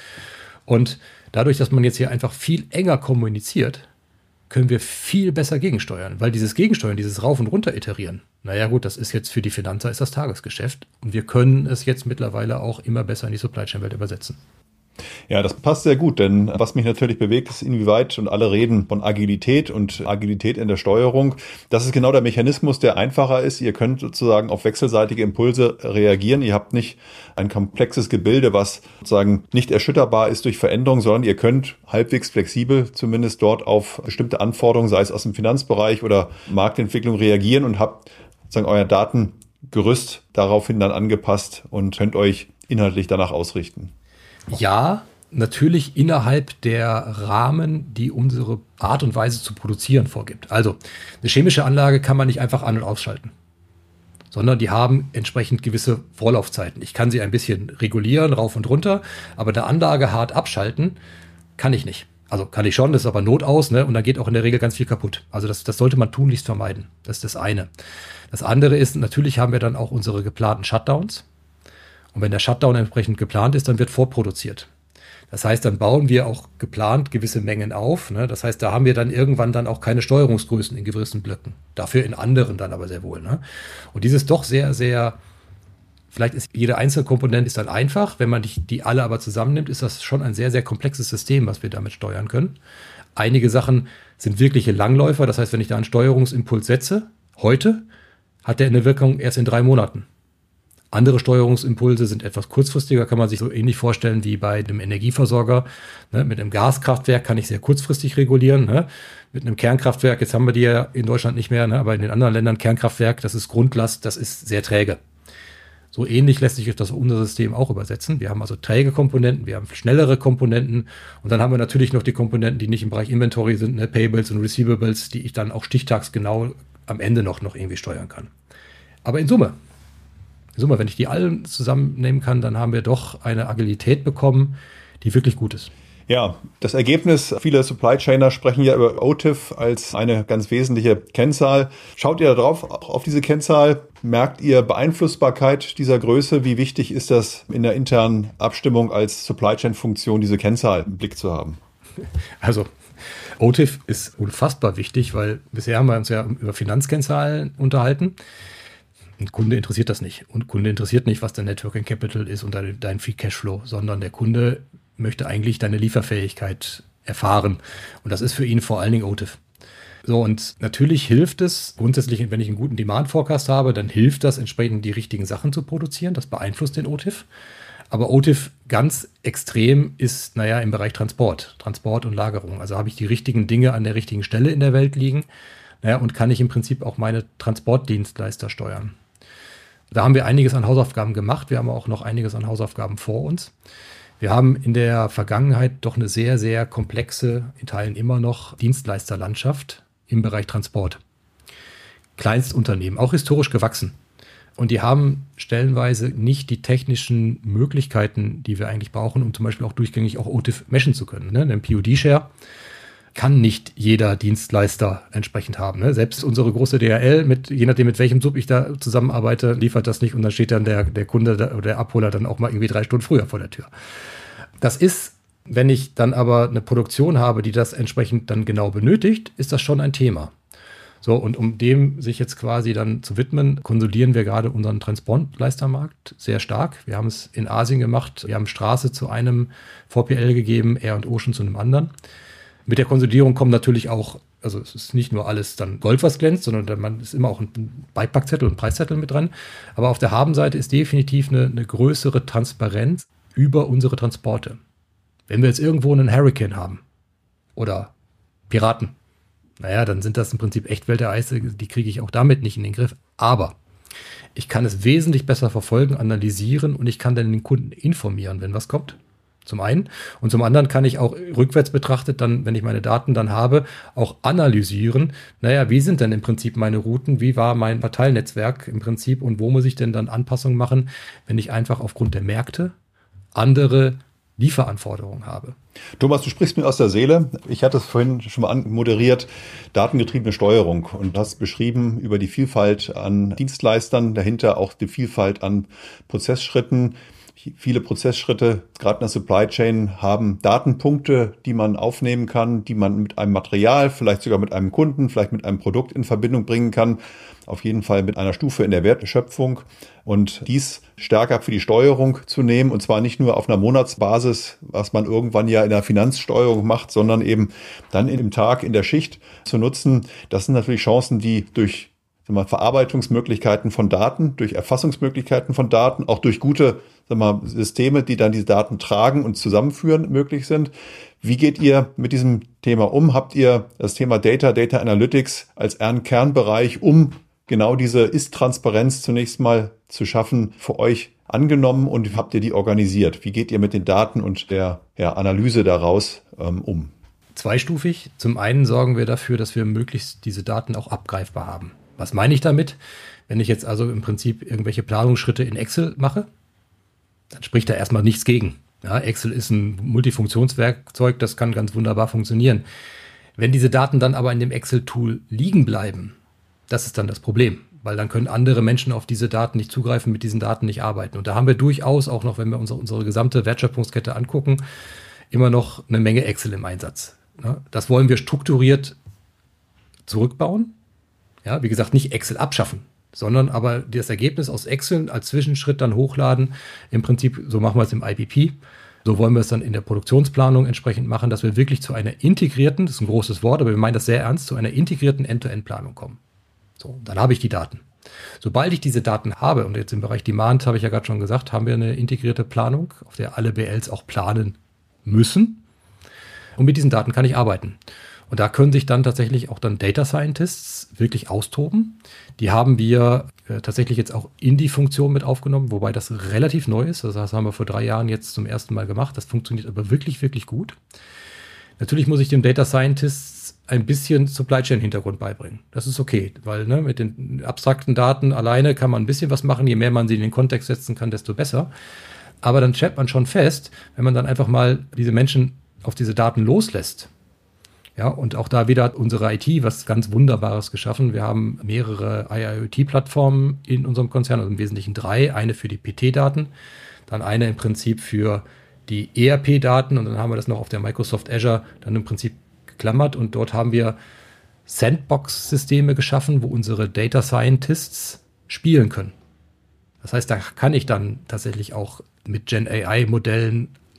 Und dadurch, dass man jetzt hier einfach viel enger kommuniziert, können wir viel besser gegensteuern, weil dieses Gegensteuern, dieses Rauf- und Runter iterieren, naja gut, das ist jetzt für die Finanzer ist das Tagesgeschäft und wir können es jetzt mittlerweile auch immer besser in die Supply Chain Welt übersetzen.
Ja, das passt sehr gut, denn was mich natürlich bewegt, ist inwieweit, und alle reden von Agilität und Agilität in der Steuerung. Das ist genau der Mechanismus, der einfacher ist. Ihr könnt sozusagen auf wechselseitige Impulse reagieren. Ihr habt nicht ein komplexes Gebilde, was sozusagen nicht erschütterbar ist durch Veränderungen, sondern ihr könnt halbwegs flexibel zumindest dort auf bestimmte Anforderungen, sei es aus dem Finanzbereich oder Marktentwicklung, reagieren und habt sozusagen euer Datengerüst daraufhin dann angepasst und könnt euch inhaltlich danach ausrichten.
Ja, natürlich innerhalb der Rahmen, die unsere Art und Weise zu produzieren vorgibt. Also eine chemische Anlage kann man nicht einfach an- und ausschalten, sondern die haben entsprechend gewisse Vorlaufzeiten. Ich kann sie ein bisschen regulieren, rauf und runter, aber eine Anlage hart abschalten kann ich nicht. Also kann ich schon, das ist aber Not aus, ne? Und dann geht auch in der Regel ganz viel kaputt. Also das sollte man tunlichst vermeiden. Das ist das eine. Das andere ist, natürlich haben wir dann auch unsere geplanten Shutdowns. Und wenn der Shutdown entsprechend geplant ist, dann wird vorproduziert. Das heißt, dann bauen wir auch geplant gewisse Mengen auf. Ne? Das heißt, da haben wir dann irgendwann dann auch keine Steuerungsgrößen in gewissen Blöcken. Dafür in anderen dann aber sehr wohl. Ne? Und dieses doch sehr, sehr, vielleicht ist jede einzelne Komponente ist dann einfach. Wenn man die alle aber zusammennimmt, ist das schon ein sehr, sehr komplexes System, was wir damit steuern können. Einige Sachen sind wirkliche Langläufer. Das heißt, wenn ich da einen Steuerungsimpuls setze, heute, hat der eine Wirkung erst in 3 Monaten. Andere Steuerungsimpulse sind etwas kurzfristiger, kann man sich so ähnlich vorstellen wie bei einem Energieversorger. Ne, mit einem Gaskraftwerk kann ich sehr kurzfristig regulieren. Ne? Mit einem Kernkraftwerk, jetzt haben wir die ja in Deutschland nicht mehr, ne, aber in den anderen Ländern Kernkraftwerk, das ist Grundlast, das ist sehr träge. So ähnlich lässt sich das unser System auch übersetzen. Wir haben also träge Komponenten, wir haben schnellere Komponenten und dann haben wir natürlich noch die Komponenten, die nicht im Bereich Inventory sind, ne, Payables und Receivables, die ich dann auch stichtagsgenau am Ende noch irgendwie steuern kann. Aber in Summe, wenn ich die alle zusammennehmen kann, dann haben wir doch eine Agilität bekommen, die wirklich gut ist.
Ja, das Ergebnis, viele Supply Chainer sprechen ja über OTIF als eine ganz wesentliche Kennzahl. Schaut ihr da drauf, auf diese Kennzahl? Merkt ihr Beeinflussbarkeit dieser Größe? Wie wichtig ist das in der internen Abstimmung als Supply Chain Funktion, diese Kennzahl im Blick zu haben?
Also OTIF ist unfassbar wichtig, weil bisher haben wir uns ja über Finanzkennzahlen unterhalten. Ein Kunde interessiert das nicht. Und Kunde interessiert nicht, was der Net Working Capital ist und dein Free Cashflow, sondern der Kunde möchte eigentlich deine Lieferfähigkeit erfahren. Und das ist für ihn vor allen Dingen OTIF. So, und natürlich hilft es grundsätzlich, wenn ich einen guten Demand-Forecast habe, dann hilft das entsprechend, die richtigen Sachen zu produzieren. Das beeinflusst den OTIF. Aber OTIF ganz extrem ist, im Bereich Transport und Lagerung. Also habe ich die richtigen Dinge an der richtigen Stelle in der Welt liegen, und kann ich im Prinzip auch meine Transportdienstleister steuern. Da haben wir einiges an Hausaufgaben gemacht. Wir haben auch noch einiges an Hausaufgaben vor uns. Wir haben in der Vergangenheit doch eine sehr, sehr komplexe, in Teilen immer noch, Dienstleisterlandschaft im Bereich Transport. Kleinstunternehmen, auch historisch gewachsen. Und die haben stellenweise nicht die technischen Möglichkeiten, die wir eigentlich brauchen, um zum Beispiel auch durchgängig auch OTIF meshen zu können. Denn POD-Share kann nicht jeder Dienstleister entsprechend haben. Selbst unsere große DHL, je nachdem mit welchem Sub ich da zusammenarbeite, liefert das nicht und dann steht dann der Kunde oder der Abholer dann auch mal irgendwie 3 Stunden früher vor der Tür. Das ist, wenn ich dann aber eine Produktion habe, die das entsprechend dann genau benötigt, ist das schon ein Thema. So, und um dem sich jetzt quasi dann zu widmen, konsolidieren wir gerade unseren Transportleistermarkt sehr stark. Wir haben es in Asien gemacht, wir haben Straße zu einem 4PL gegeben, Air und Ocean zu einem anderen. Mit der Konsolidierung kommen natürlich auch, also es ist nicht nur alles dann Gold, was glänzt, sondern man ist immer auch ein Beipackzettel und Preiszettel mit dran. Aber auf der Habenseite ist definitiv eine größere Transparenz über unsere Transporte. Wenn wir jetzt irgendwo einen Hurricane haben oder Piraten, dann sind das im Prinzip Echtweltereise, die kriege ich auch damit nicht in den Griff. Aber ich kann es wesentlich besser verfolgen, analysieren und ich kann dann den Kunden informieren, wenn was kommt. Zum einen. Und zum anderen kann ich auch rückwärts betrachtet dann, wenn ich meine Daten dann habe, auch analysieren. Wie sind denn im Prinzip meine Routen? Wie war mein Verteilnetzwerk im Prinzip? Und wo muss ich denn dann Anpassungen machen, wenn ich einfach aufgrund der Märkte andere Lieferanforderungen habe?
Thomas, du sprichst mir aus der Seele. Ich hatte es vorhin schon mal moderiert, datengetriebene Steuerung, und hast beschrieben über die Vielfalt an Dienstleistern, dahinter auch die Vielfalt an Prozessschritten. Viele Prozessschritte, gerade in der Supply Chain, haben Datenpunkte, die man aufnehmen kann, die man mit einem Material, vielleicht sogar mit einem Kunden, vielleicht mit einem Produkt in Verbindung bringen kann. Auf jeden Fall mit einer Stufe in der Wertschöpfung. Und dies stärker für die Steuerung zu nehmen, und zwar nicht nur auf einer Monatsbasis, was man irgendwann ja in der Finanzsteuerung macht, sondern eben dann im Tag, in der Schicht zu nutzen. Das sind natürlich Chancen, die durch Verarbeitungsmöglichkeiten von Daten, durch Erfassungsmöglichkeiten von Daten, auch durch gute Systeme, die dann diese Daten tragen und zusammenführen, möglich sind. Wie geht ihr mit diesem Thema um? Habt ihr das Thema Data Analytics als Kernbereich, um genau diese Ist-Transparenz zunächst mal zu schaffen, für euch angenommen, und habt ihr die organisiert? Wie geht ihr mit den Daten und der Analyse daraus um?
Zweistufig. Zum einen sorgen wir dafür, dass wir möglichst diese Daten auch abgreifbar haben. Was meine ich damit? Wenn ich jetzt also im Prinzip irgendwelche Planungsschritte in Excel mache, dann spricht da erstmal nichts gegen. Ja, Excel ist ein Multifunktionswerkzeug, das kann ganz wunderbar funktionieren. Wenn diese Daten dann aber in dem Excel-Tool liegen bleiben, das ist dann das Problem, weil dann können andere Menschen auf diese Daten nicht zugreifen, mit diesen Daten nicht arbeiten. Und da haben wir durchaus auch noch, wenn wir unsere gesamte Wertschöpfungskette angucken, immer noch eine Menge Excel im Einsatz. Ja, das wollen wir strukturiert zurückbauen. Ja, wie gesagt, nicht Excel abschaffen, sondern aber das Ergebnis aus Excel als Zwischenschritt dann hochladen. Im Prinzip, so machen wir es im IBP. So wollen wir es dann in der Produktionsplanung entsprechend machen, dass wir wirklich zu einer integrierten, das ist ein großes Wort, aber wir meinen das sehr ernst, zu einer integrierten End-to-End-Planung kommen. So, dann habe ich die Daten. Sobald ich diese Daten habe, und jetzt im Bereich Demand, habe ich ja gerade schon gesagt, haben wir eine integrierte Planung, auf der alle BLs auch planen müssen. Und mit diesen Daten kann ich arbeiten. Und da können sich dann tatsächlich auch dann Data Scientists wirklich austoben. Die haben wir tatsächlich jetzt auch in die Funktion mit aufgenommen, wobei das relativ neu ist. Das haben wir vor 3 Jahren jetzt zum ersten Mal gemacht. Das funktioniert aber wirklich, wirklich gut. Natürlich muss ich dem Data Scientists ein bisschen Supply Chain Hintergrund beibringen. Das ist okay, weil mit den abstrakten Daten alleine kann man ein bisschen was machen. Je mehr man sie in den Kontext setzen kann, desto besser. Aber dann stellt man schon fest, wenn man dann einfach mal diese Menschen auf diese Daten loslässt. Ja, und auch da wieder hat unsere IT was ganz Wunderbares geschaffen. Wir haben mehrere IIoT-Plattformen in unserem Konzern, also im Wesentlichen 3. Eine für die PT-Daten, dann eine im Prinzip für die ERP-Daten und dann haben wir das noch auf der Microsoft Azure dann im Prinzip geklammert. Und dort haben wir Sandbox-Systeme geschaffen, wo unsere Data Scientists spielen können. Das heißt, da kann ich dann tatsächlich auch mit Gen AI-Modellen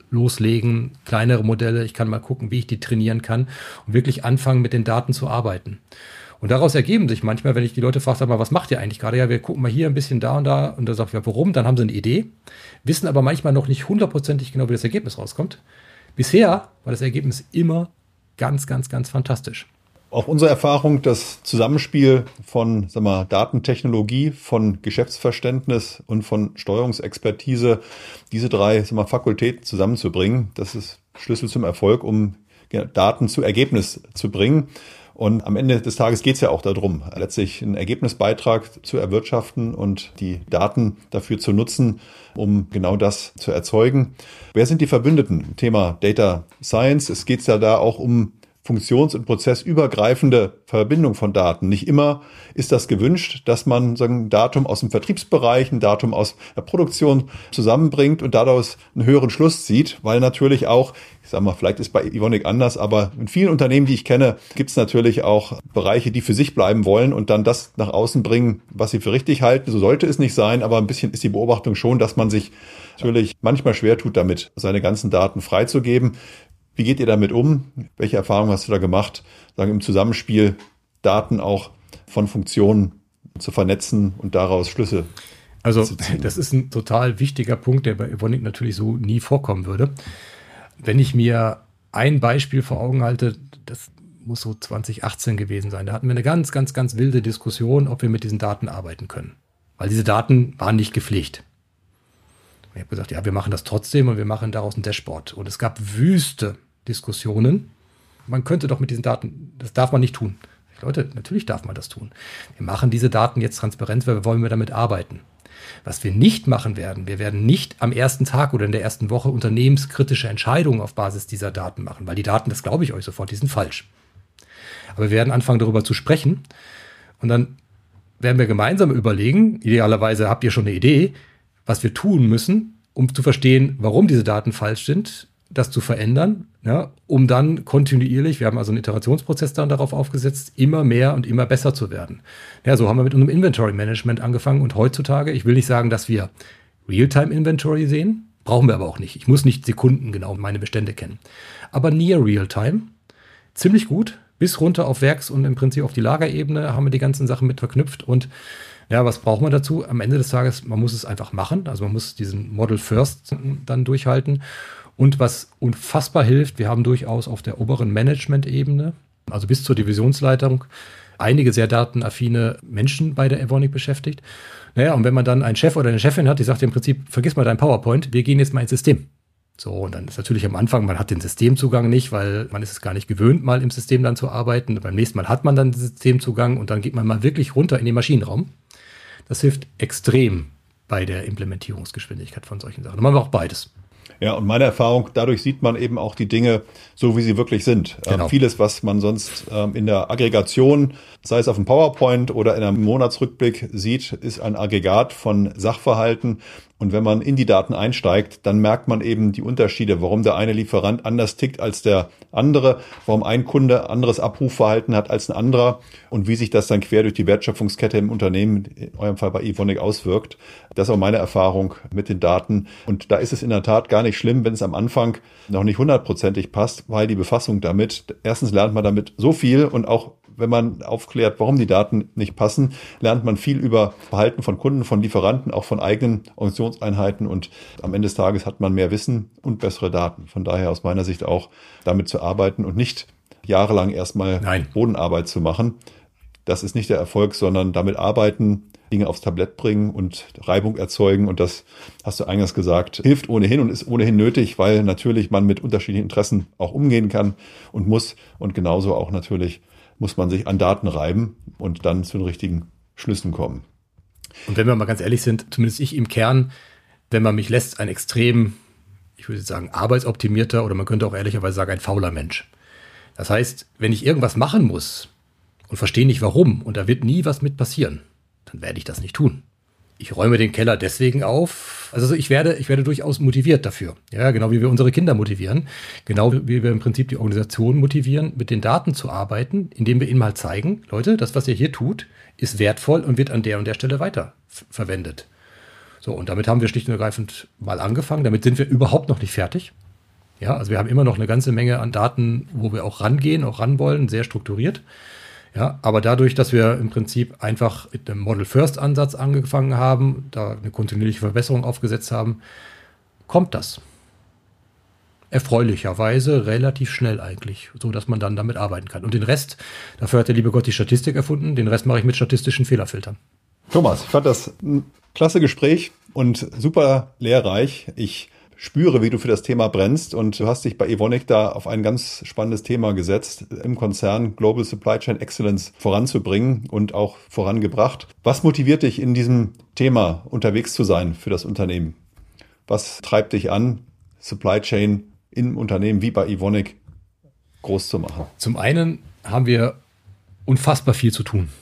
loslegen, kleinere Modelle, ich kann mal gucken, wie ich die trainieren kann und wirklich anfangen, mit den Daten zu arbeiten. Und daraus ergeben sich manchmal, wenn ich die Leute frage, sag mal, was macht ihr eigentlich gerade? Ja, wir gucken mal hier ein bisschen da, und da sage ich, ja, warum? Dann haben sie eine Idee, wissen aber manchmal noch nicht hundertprozentig genau, wie das Ergebnis rauskommt. Bisher war das Ergebnis immer ganz, ganz, ganz fantastisch.
Auch unsere Erfahrung, das Zusammenspiel von Datentechnologie, von Geschäftsverständnis und von Steuerungsexpertise, diese drei Fakultäten zusammenzubringen, das ist Schlüssel zum Erfolg, um Daten zu Ergebnis zu bringen. Und am Ende des Tages geht es ja auch darum, letztlich einen Ergebnisbeitrag zu erwirtschaften und die Daten dafür zu nutzen, um genau das zu erzeugen. Wer sind die Verbündeten? Thema Data Science. Es geht ja da auch um funktions- und prozessübergreifende Verbindung von Daten. Nicht immer ist das gewünscht, dass man ein Datum aus dem Vertriebsbereich, ein Datum aus der Produktion zusammenbringt und daraus einen höheren Schluss zieht, weil natürlich auch, vielleicht ist bei Evonik anders, aber in vielen Unternehmen, die ich kenne, gibt es natürlich auch Bereiche, die für sich bleiben wollen und dann das nach außen bringen, was sie für richtig halten. So sollte es nicht sein, aber ein bisschen ist die Beobachtung schon, dass man sich natürlich manchmal schwer tut, damit seine ganzen Daten freizugeben. Wie geht ihr damit um? Welche Erfahrungen hast du da gemacht, im Zusammenspiel Daten auch von Funktionen zu vernetzen und daraus Schlüsse zu ziehen?
Das ist ein total wichtiger Punkt, der bei Evonik natürlich so nie vorkommen würde. Wenn ich mir ein Beispiel vor Augen halte, das muss so 2018 gewesen sein, da hatten wir eine ganz, ganz, ganz wilde Diskussion, ob wir mit diesen Daten arbeiten können. Weil diese Daten waren nicht gepflegt. Ich habe gesagt, ja, wir machen das trotzdem und wir machen daraus ein Dashboard. Und es gab wüste Diskussionen. Man könnte doch mit diesen Daten, das darf man nicht tun. Leute, natürlich darf man das tun. Wir machen diese Daten jetzt transparent, weil wir wollen damit arbeiten. Was wir nicht machen werden, wir werden nicht am ersten Tag oder in der ersten Woche unternehmenskritische Entscheidungen auf Basis dieser Daten machen, weil die Daten, das glaube ich euch sofort, die sind falsch. Aber wir werden anfangen, darüber zu sprechen und dann werden wir gemeinsam überlegen, idealerweise habt ihr schon eine Idee, was wir tun müssen, um zu verstehen, warum diese Daten falsch sind, das zu verändern, ja, um dann kontinuierlich, wir haben also einen Iterationsprozess dann darauf aufgesetzt, immer mehr und immer besser zu werden. Ja, so haben wir mit unserem Inventory Management angefangen und heutzutage, ich will nicht sagen, dass wir Realtime Inventory sehen, brauchen wir aber auch nicht. Ich muss nicht sekundengenau meine Bestände kennen. Aber Near Realtime, ziemlich gut, bis runter auf Werks- und im Prinzip auf die Lagerebene haben wir die ganzen Sachen mit verknüpft und ja, was braucht man dazu? Am Ende des Tages, man muss es einfach machen. Also man muss diesen Model First dann durchhalten. Und was unfassbar hilft, wir haben durchaus auf der oberen Management-Ebene, also bis zur Divisionsleitung, einige sehr datenaffine Menschen bei der Evonik beschäftigt. Naja, und wenn man dann einen Chef oder eine Chefin hat, die sagt im Prinzip, vergiss mal dein PowerPoint, wir gehen jetzt mal ins System. So, und dann ist natürlich am Anfang, man hat den Systemzugang nicht, weil man ist es gar nicht gewöhnt, mal im System dann zu arbeiten. Beim nächsten Mal hat man dann den Systemzugang und dann geht man mal wirklich runter in den Maschinenraum. Das hilft extrem bei der Implementierungsgeschwindigkeit von solchen Sachen. Und man braucht beides.
Ja, und meine Erfahrung, dadurch sieht man eben auch die Dinge so, wie sie wirklich sind.
Genau.
Vieles, was man sonst in der Aggregation, sei es auf dem PowerPoint oder in einem Monatsrückblick sieht, ist ein Aggregat von Sachverhalten. Und wenn man in die Daten einsteigt, dann merkt man eben die Unterschiede, warum der eine Lieferant anders tickt als der andere, warum ein Kunde anderes Abrufverhalten hat als ein anderer und wie sich das dann quer durch die Wertschöpfungskette im Unternehmen, in eurem Fall bei Evonik, auswirkt. Das ist auch meine Erfahrung mit den Daten. Und da ist es in der Tat gar nicht schlimm, wenn es am Anfang noch nicht 100%ig passt, weil die Befassung damit, erstens lernt man damit so viel und auch wenn man aufklärt, warum die Daten nicht passen, lernt man viel über Verhalten von Kunden, von Lieferanten, auch von eigenen Organisationseinheiten und am Ende des Tages hat man mehr Wissen und bessere Daten. Von daher aus meiner Sicht auch damit zu arbeiten und nicht jahrelang erstmal Bodenarbeit zu machen. Das ist nicht der Erfolg, sondern damit arbeiten, Dinge aufs Tablett bringen und Reibung erzeugen. Und das, hast du eingangs gesagt, hilft ohnehin und ist ohnehin nötig, weil natürlich man mit unterschiedlichen Interessen auch umgehen kann und muss. Und genauso auch natürlich muss man sich an Daten reiben und dann zu den richtigen Schlüssen kommen.
Und wenn wir mal ganz ehrlich sind, zumindest ich im Kern, wenn man mich lässt, ein extrem, ich würde sagen, arbeitsoptimierter oder man könnte auch ehrlicherweise sagen, ein fauler Mensch. Das heißt, wenn ich irgendwas machen muss und verstehe nicht warum und da wird nie was mit passieren, dann werde ich das nicht tun. Ich räume den Keller deswegen auf. Also ich werde durchaus motiviert dafür. Ja, genau wie wir unsere Kinder motivieren. Genau wie wir im Prinzip die Organisation motivieren, mit den Daten zu arbeiten, indem wir ihnen mal zeigen, Leute, das, was ihr hier tut, ist wertvoll und wird an der und der Stelle weiter verwendet. So, und damit haben wir schlicht und ergreifend mal angefangen. Damit sind wir überhaupt noch nicht fertig. Ja, also wir haben immer noch eine ganze Menge an Daten, wo wir auch rangehen, auch ran wollen, sehr strukturiert. Ja, aber dadurch, dass wir im Prinzip einfach mit einem Model-First-Ansatz angefangen haben, da eine kontinuierliche Verbesserung aufgesetzt haben, kommt das erfreulicherweise relativ schnell eigentlich, so dass man dann damit arbeiten kann. Und den Rest, dafür hat der liebe Gott die Statistik erfunden, den Rest mache ich mit statistischen Fehlerfiltern.
Thomas, ich fand das ein klasse Gespräch und super lehrreich. Ich spüre, wie du für das Thema brennst und du hast dich bei Evonik da auf ein ganz spannendes Thema gesetzt, im Konzern Global Supply Chain Excellence voranzubringen und auch vorangebracht. Was motiviert dich in diesem Thema unterwegs zu sein für das Unternehmen? Was treibt dich an, Supply Chain im Unternehmen wie bei Evonik groß zu machen?
Zum einen haben wir unfassbar viel zu tun.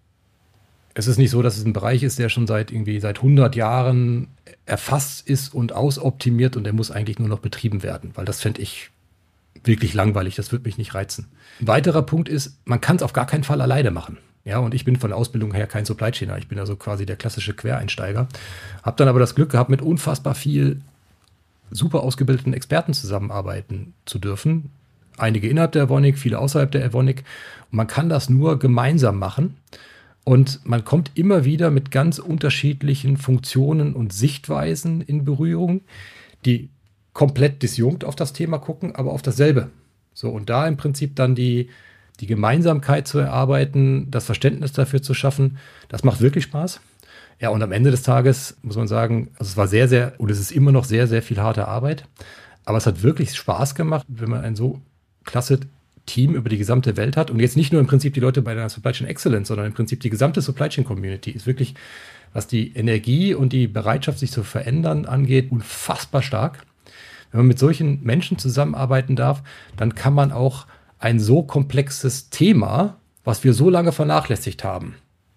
Es ist nicht so, dass es ein Bereich ist, der schon seit 100 Jahren erfasst ist und ausoptimiert und der muss eigentlich nur noch betrieben werden, weil das fände ich wirklich langweilig, das würde mich nicht reizen. Ein weiterer Punkt ist, man kann es auf gar keinen Fall alleine machen. Ja, und ich bin von der Ausbildung her kein Supply Chainer, ich bin also quasi der klassische Quereinsteiger. Habe dann aber das Glück gehabt, mit unfassbar viel super ausgebildeten Experten zusammenarbeiten zu dürfen. Einige innerhalb der Evonik, viele außerhalb der Evonik. Und man kann das nur gemeinsam machen. Und man kommt immer wieder mit ganz unterschiedlichen Funktionen und Sichtweisen in Berührung, die komplett disjunkt auf das Thema gucken, aber auf dasselbe. So, und da im Prinzip dann die Gemeinsamkeit zu erarbeiten, das Verständnis dafür zu schaffen, das macht wirklich Spaß. Ja, und am Ende des Tages muss man sagen, also es war es ist immer noch sehr, sehr viel harte Arbeit. Aber es hat wirklich Spaß gemacht, wenn man ein so klasse Team über die gesamte Welt hat. Und jetzt nicht nur im Prinzip die Leute bei der Supply Chain Excellence, sondern im Prinzip die gesamte Supply Chain Community ist wirklich, was die Energie und die Bereitschaft, sich zu verändern angeht, unfassbar stark. Wenn man mit solchen Menschen zusammenarbeiten darf, dann kann man auch ein so komplexes Thema, was wir so lange vernachlässigt haben,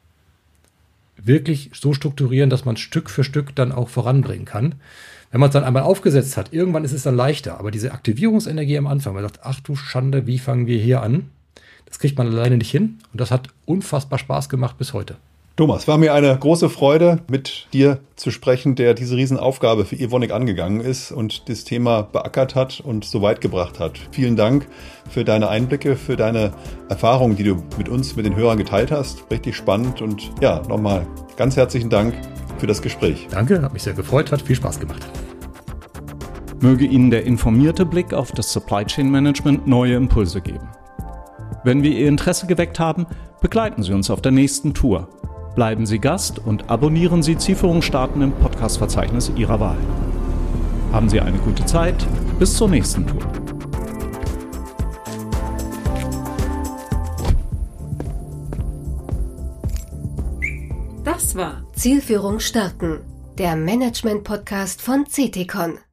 wirklich so strukturieren, dass man Stück für Stück dann auch voranbringen kann. Wenn man es dann einmal aufgesetzt hat, irgendwann ist es dann leichter. Aber diese Aktivierungsenergie am Anfang, man sagt, ach du Schande, wie fangen wir hier an? Das kriegt man alleine nicht hin. Und das hat unfassbar Spaß gemacht bis heute.
Thomas, war mir eine große Freude, mit dir zu sprechen, der diese Riesenaufgabe für Evonik angegangen ist und das Thema beackert hat und so weit gebracht hat. Vielen Dank für deine Einblicke, für deine Erfahrungen, die du mit uns, mit den Hörern geteilt hast. Richtig spannend und ja, nochmal ganz herzlichen Dank für das Gespräch.
Danke, hat mich sehr gefreut, hat viel Spaß gemacht.
Möge Ihnen der informierte Blick auf das Supply Chain Management neue Impulse geben. Wenn wir Ihr Interesse geweckt haben, begleiten Sie uns auf der nächsten Tour. Bleiben Sie Gast und abonnieren Sie Zielführung starten im Podcast-Verzeichnis Ihrer Wahl. Haben Sie eine gute Zeit. Bis zur nächsten Tour.
Das war Zielführung starten, der Management-Podcast von CTCon.